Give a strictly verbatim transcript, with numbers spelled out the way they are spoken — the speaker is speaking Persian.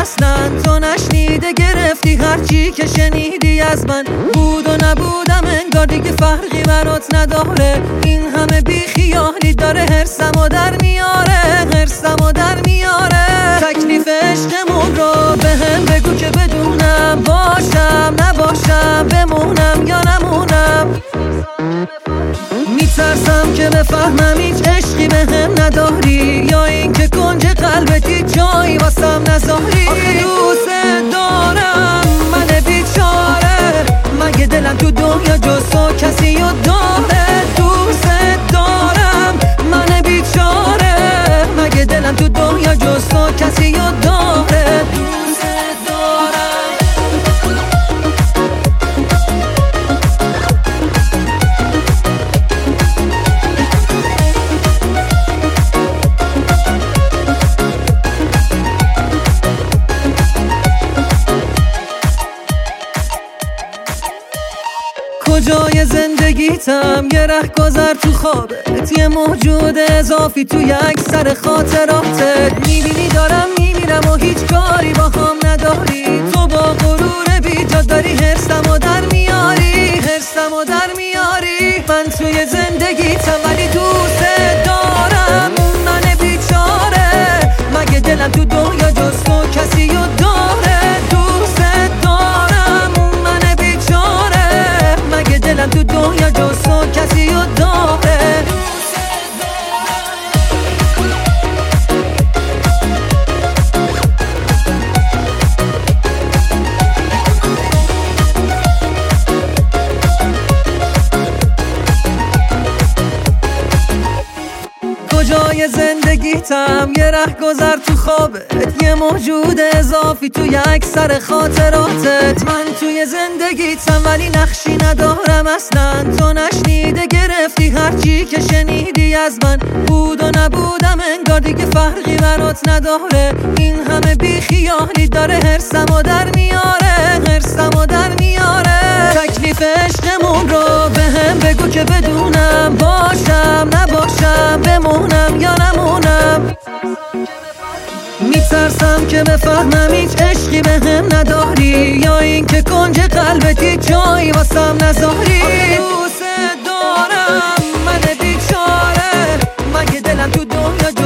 اصلا تو نشنیده گرفتی هرچی که شنیدی از من. بود و نبودم انگار دیگه فرقی برات نداره. این همه بی خیالی داره هرسمو در میاره، هرسمو در میاره. تکلیف عشقمون رو به هم بگو که بدونم، باشم نباشم، بمونم یا نمونم. میترسم که بفهمم هیچ عشقی به هم نداری، یا این که کنج قلبتی جایی واسم نذاری. آخه دوست دارم من بیچاره، مگه دلم تو دنیا جز تو کسی رو داره؟ دوست دارم من بیچاره، مگه دلم تو دنیا جز تو کسی رو داره؟ دوست دارم. کجای زندگیتم یه رهگذر تو خوابت، یه موجود اضافی تو یک سر خاطراتت. میبینی دارم میمیرم و هیچ کاری با هم نداری. تو با غرور بیجا داری هرسمو در میاری، هرسمو در میاری. من توی زندگیتم ولی دوست دارم من بیچاره، مگه دلم تو دنیا جز تو کسی رو داره؟ دوست دارم من بیچاره، مگه دلم تو دنیا جز تو کسی رو داره؟ کجای زندگیتم یه رهگذر تو خوابت، یه موجود اضافی تو یک سر خاطراتت. من توی زندگیتم ولی نقشی ندارم اصلا. تو نشنیده گرفتی هرچی که شنیدی از من. بود و نبودم انگار دیگه فرقی برات نداره. این همه بی خیالی داره هرسمو در میاره، هرسمو در میاره. تکلیف عشقمون رو به هم بگو که بدونم، باشم نباشم، بمونم یا نمونم. میترسم که بفهمم هیچ عشقی به هم نداری، یا این که کنج قلبتی جایی واسم نذاری. دوست دارم من بیچاره، مگه دلم تو دنیا